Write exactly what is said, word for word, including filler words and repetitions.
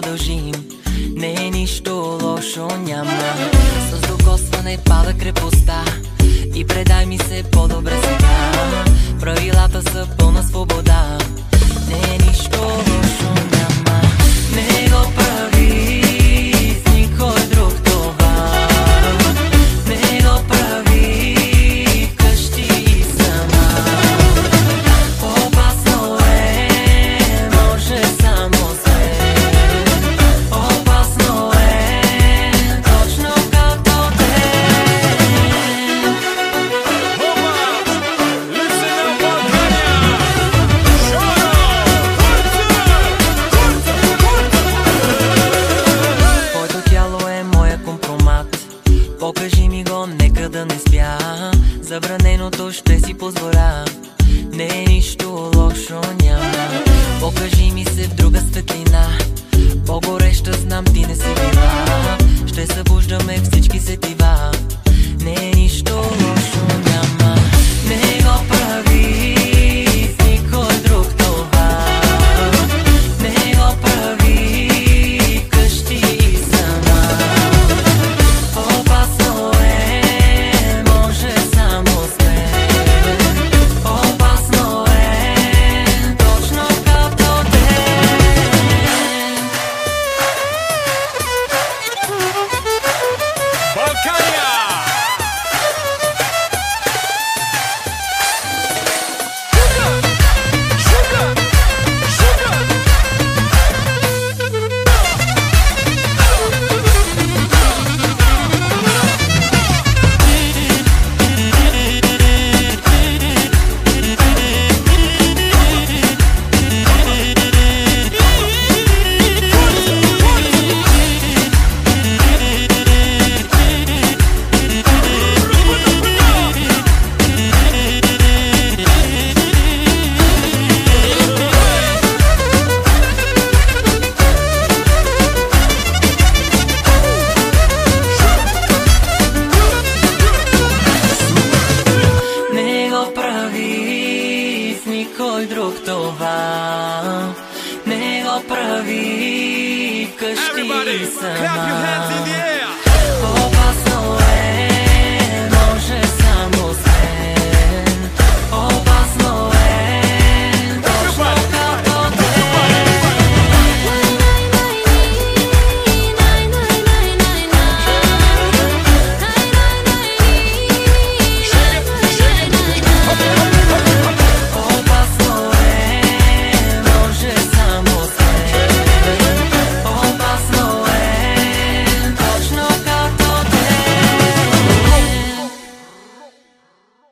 продължим. Не е нищо лошо, няма. С докосване пада крепостта и предай ми се по-добре сега. Правилата са пълна свобода. Не е нищо лошо, няма. Не го прави с никой друг това. Не го прави вкъщи сама. Опасно е, може само зле. Опасно е, точно като те. Твоето тяло е моя компромат. Покажи ми го, нека да не спя. Забраненото ще си позволя. Не е нищо лошо, няма. Покажи ми се в друга светлина. По-гореща знам, ти не си била. Ще събуждаме всички сетива. Не е нищо лошо, няма. Не го прави с никой друг това. Не го прави вкъщи сама. Опасно е, може само зле. Опасно е, точно като те. Балкания! Не го прави с никой друг това. Не го прави вкъщи Everybody, clap your hands in the сама. air.